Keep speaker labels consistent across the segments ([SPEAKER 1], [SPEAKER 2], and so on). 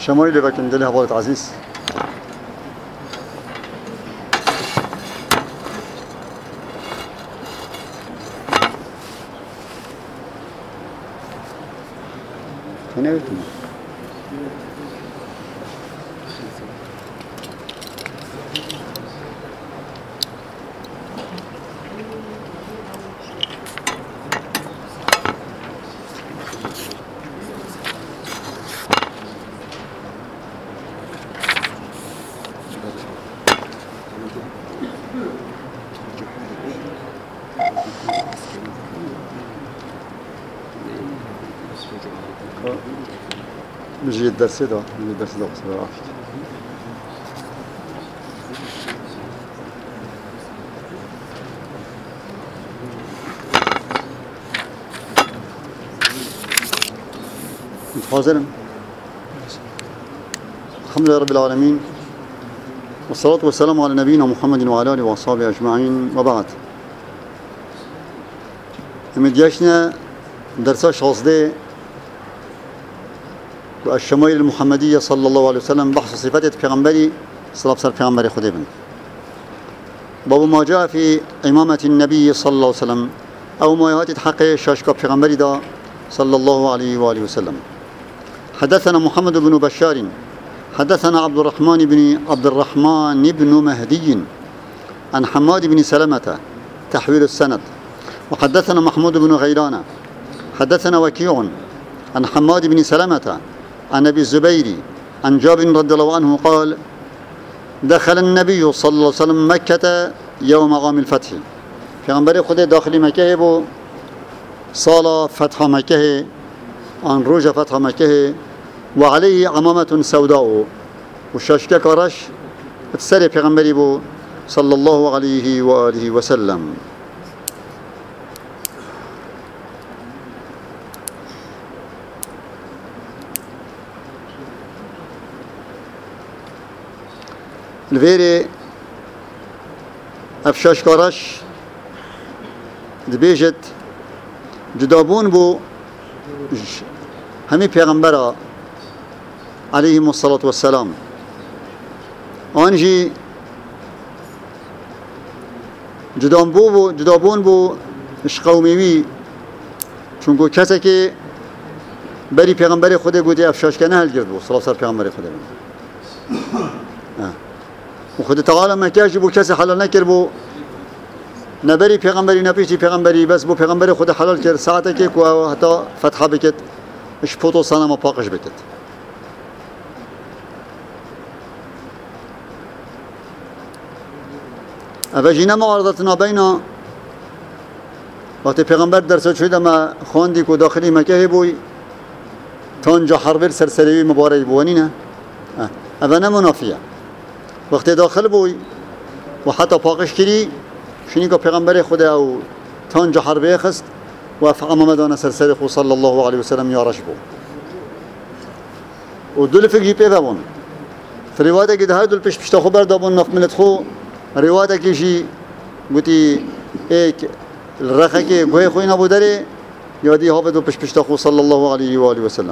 [SPEAKER 1] شمایل بکندلی حوالت عزیز نمیتونم نجي الدرس ده بصراحة حاضر. الحمد لله رب العالمين والصلاة والسلام على نبينا محمد وعلى آله وأصحابه أجمعين وبعد. مدياشنا درس شاصدة الشمائل المحمدية صلى الله عليه وسلم بحث صفات پیغمبری صلى الله عليه پیغمبر خدا بن باب ما جاء في إمامة النبي صلى الله عليه وسلم أو ما يهات حق شاشك پیغمبری دا صلى الله عليه وآله وسلم. حدثنا محمد بن بشار حدثنا عبد الرحمن بن مهدي عن حماد بن سلمة تحويل السند. وحدثنا محمود بن غيلان حدثنا وكيع عن حماد بن سلمة عن أبي الزبير عن جابر رضي الله عنه قال دخل النبي صلى الله عليه وسلم مكة يوم عام الفتح. پیغمبر خود داخل مکه بو سال فتح مکه عن روز فتح مکه وعليه عمامة سوداء وشاشكه كارش سر پیغمبری بو صلى الله عليه وآله وسلم. الفيري افشاش كارش دبيجت جدابون بو همي پیغمبر عليهم الصلاة والسلام آنجي جدابون بو اش قوميوي چونکو کسی که بری پیغمبر خدا گویی افشاش کنه هل گرد بو صلاة سر پیغمبر خدا و خود تعالی مکه بو کسی حلال نکرد بو نبری پیغمبری نپیچی پیغمبری بس بو پیغمبر خود حلال کرد ساعته که کو حتی فتح بکت اش پوتو سنما پاکش بکت. اوجینا معارضتنا بینا وقتی پیغمبر درس شده ما خواندی که داخلی مکه بوی تانجا حربل سرسریوی مبارک بوانی نه اونا منافیه وقتی داخل بوی و حتی پاکش کری شنی که پیغمبر خدا او تانجا حربه خست و فعمامدان سرسری خو صلی الله علیه وسلم یارش بو و دل فکری پیدا بون فروایده که ده دل پشتا خو بردابون نف ملت خو روایده که جی گوتی ایک الرخه که گوی خوی نبودره یادی ها بدو پشتا خو صلی الله علیه و آله وسلم.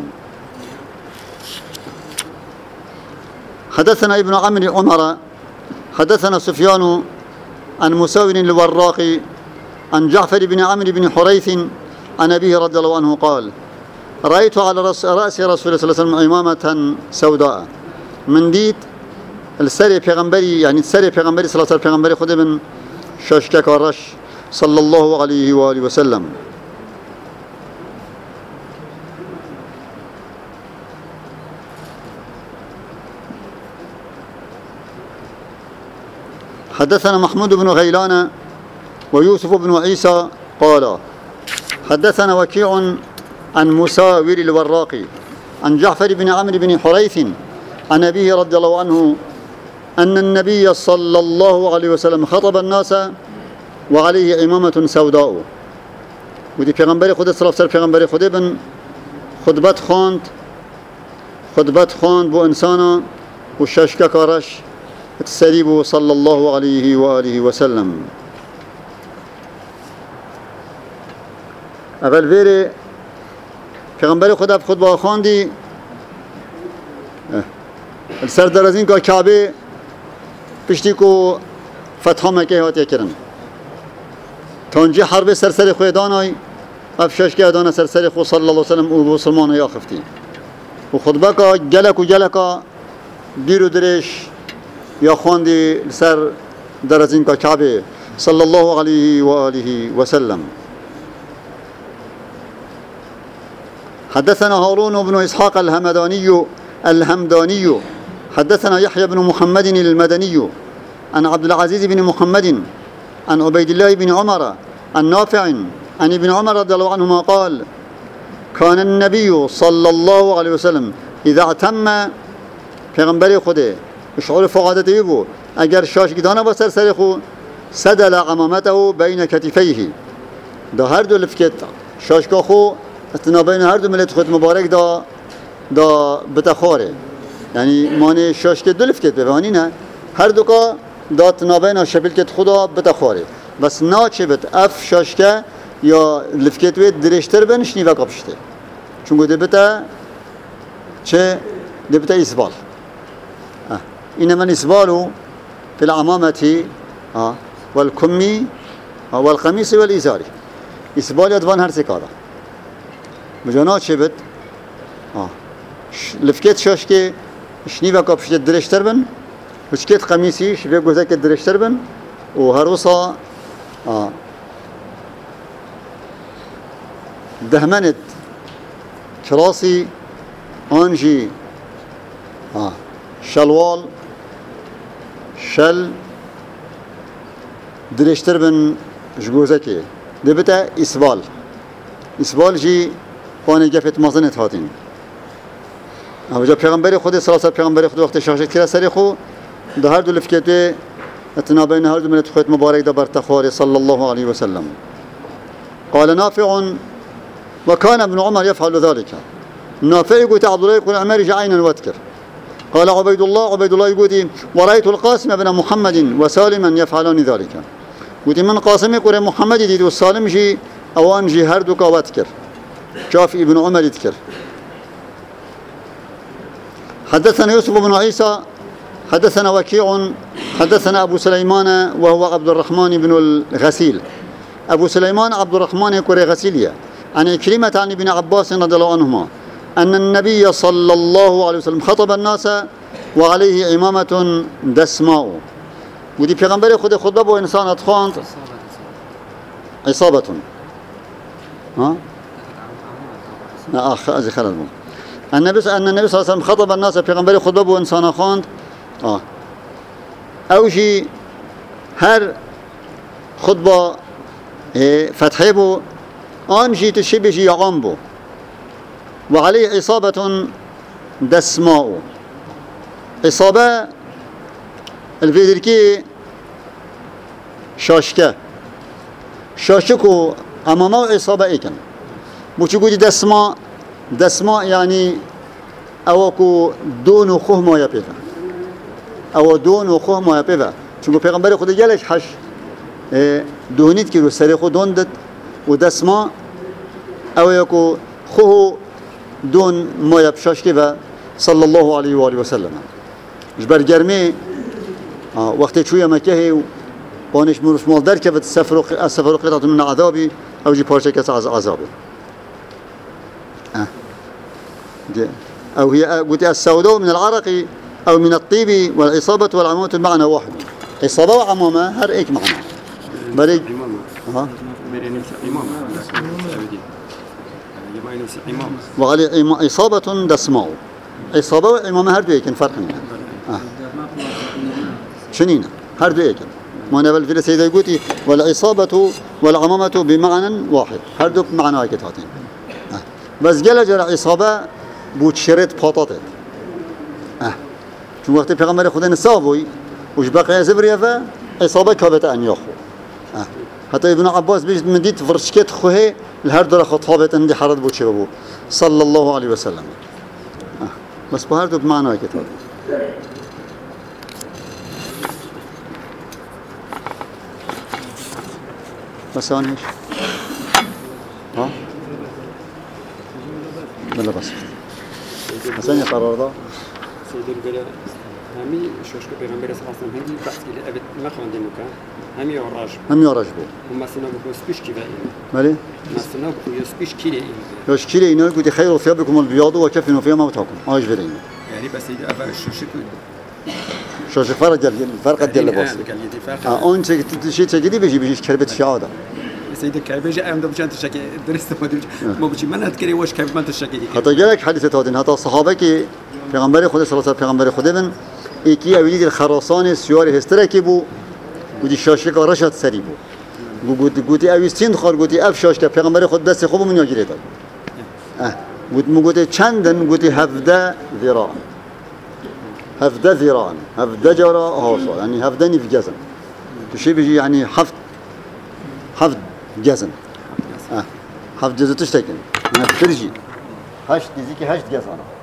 [SPEAKER 1] حدثنا ابن عمر حدثنا سفيان عن مساور الوراقي عن جعفر بن عمرو بن حريث عن أبيه رضي الله عنه قال رأيت على رأس رسول الله صلى الله عليه وسلم عمامة سوداء من ديت السري پیغمبری يعني السري پیغمبری صلى الله عليه وسلم پیغمبری خود من شاشكه كارش صلى الله عليه وآله وسلم. حدثنا محمود بن غيلان ويوسف بن عيسى قال حدثنا وكيع عن مساور الوراقي عن جعفر بن عمرو بن حريث عن أبيه رضي الله عنه أن النبي صلى الله عليه وسلم خطب الناس وعليه عمامة سوداء. ودي پیغمبر خدا صلی الله علیه و پیغمبر خدا بن خطبت خواند بو انسانا و شاشکه کارش تسريبه صلى الله عليه وآله وسلم. اول ویره پیغمبر خدا خطبه خواندی السر درازين كا كعبه پشتی کو فتح مکه هات یکرن تانجی حرب سرسری خویدانای افشاش که ادانه سرسری خو صلی الله علیه وسلم او مسلمان یا خفتی و خطبه کا گلکا بیرو درش یا خواندی سر درازین کا کعبه صلی الله علیه و آله وسلم. حدثنا هارون بن إسحاق الهمداني حدثنا يحيى بن محمد المدني عن عبد العزيز بن محمد عن عبيد الله بن عمر عن نافع عن ابن عمر رضي الله عنهما قال كان النبي صلى الله عليه وسلم إذا اعتم پیغمبر خوده شعور فقادته بو اگر شاشگدانه با سر خو سدل عمامته بين كتفيه دا هر دو لفکت شاشگاه خو اتنابین هر دو ملت خود مبارک دا بتخاره یعنی مانه شاشگه دو لفکت ببانی نه هر دو که دا تنابین شبیلکت خدا بتخاره بس نا چه بت اف شاشگه یا لفکت وید درشتر بنشنی و کپشته چون ده بتا چه ده بتا اسبال إنما الإسبال في العمامة والكم والقميص والإزار إسبال يدوان هر سكارة مجانات شبت لفكت شاشكي شنيفا كابشت درشتر بن وشكت قميصي شبه قوزاك درشتر بن وهروسا دهمنت كراسي أنجي شلوال شل درشتر بن جگوزکی دبتا اسبال جی پانی گفت مازنت هاتین اوجا پیغمبر خود صلی الله علیه و پیغمبر خود وقت شاشت کرد سری خو ده هر دو لفکته اتنابین هر دو ملت خود مبارک ده برتخوار صلی الله علیه و سلم. قال نافع وكان ابن عمر يفعل ذلك. نافع يقول عبد الله يقول عمر عينا واتكر. قال عبيد الله يقول ورأيت القاسم بن محمد وسالما يفعلان ذلك. قلت من قاسم يقول محمد ديد والسالم جي اوان جي هر دوكا واتكر شاف ابن عمر يذكر. حدثنا يوسف بن عيسى حدثنا وكيع حدثنا أبو سليمان وهو عبد الرحمن بن الغسيل. أبو سليمان عبد الرحمن يقول غسيلية عن كلمة عن ابن عباس رضي الله عنهما أن النبي صلى الله عليه وسلم خطب الناس وعليه إمامة دسماء. ودي پیغمبر خود خطبه بو انسان اتخواند عصابة خلال بو النبي صلى الله عليه وسلم خطب الناس پیغمبر خطبه بو انسان خواند اوجي هر خطبه فتحه بو آنجي تشبه يقام بو وعليه عصابة دسماء. عصابة الفيدركي شاشكو أمامه عصابة إيكن بوشي قولي دسماء يعني أوكو دون وخوه ما يبيفا أو دون وخوه ما يبيفا چونكو پیغمبر خود جلش حش دونيت كيلو سريخو دوندت ودسماء أو يكو خوه دون ما يبشاش كذا صلى الله عليه وآله وسلم. جبر جرمي وقت شوية مكيه وانش مروش مال در كفت السفر قطعة من عذابي أو جي بارشة كسا عذابي. أو هي قلت السوداء من العرق أو من الطيب والعصابة والعمامة المعنى واحد. عصابة وعمامة هر إيك معنى. بريك وعلي إصابة دسماء. إصابة وإمامة هردو يكن فرق منها شنينة هردو يكن ما نبل في السيدة يقولي والإصابة والعمامة بمعنى واحد هردو بمعنى واحد هاتين بس جل جل إصابة بوتشرت بطاطت شو وقت پیغمبر خدا نصابوي وش بقى زبريا فا إصابة كابت أن يخو حتى ابن عباس بيجي من ديت فرشكت خوه الهرد را خطابت عندي حرد بوتشي بابو صلى الله عليه وسلم بس بهردو بمعنى كتاب بس هون ايش بلا بس حسين قرار ده
[SPEAKER 2] سيدل بلا همي شوشك بيغمبر صلى الله عليه وسلم هندي بحث إلى أبد ما خواندين وكا همي وراج
[SPEAKER 1] هم يارج بو
[SPEAKER 2] وما سنو بكو سبيش كيفا إيمي
[SPEAKER 1] مالی
[SPEAKER 2] ما سنو بكو يسبيش كيري إيمي
[SPEAKER 1] يشكيل اینا گویی خیر ثيابكم البياض وكفنوا فيها موتاكم آج برين
[SPEAKER 2] يعني بس إذا أفا شوشك
[SPEAKER 1] شوش فرق ديال لباس
[SPEAKER 2] قال يدي فاخر
[SPEAKER 1] اون شيء تجدي بيجي كربت شعاده
[SPEAKER 2] سيدي كيفاش أيام دم جانت الشكل درست ما بيجي ما نتكلم واش كيف ما تشكل
[SPEAKER 1] حتی یک حدیث تادین حتی صحابه که پیغمبر خدا صلی الله علیه و پیغمبر خدا بن یکی اولی دل خراسان سیار هستره کی بو گودی شاشه که رشد سری بو گودی اویستین خار گودی اف شاش که پیغمبر خود دست خوب من یاگیره داد گودی چندن گودی 17 ذراع 17 ذراع 17 جرا هاسا يعني 17 نيف جزم شيء بيجي يعني حفظ جزم حفظ جزم تشتكن أنا بترجي هشت ديزيكي هشت جزم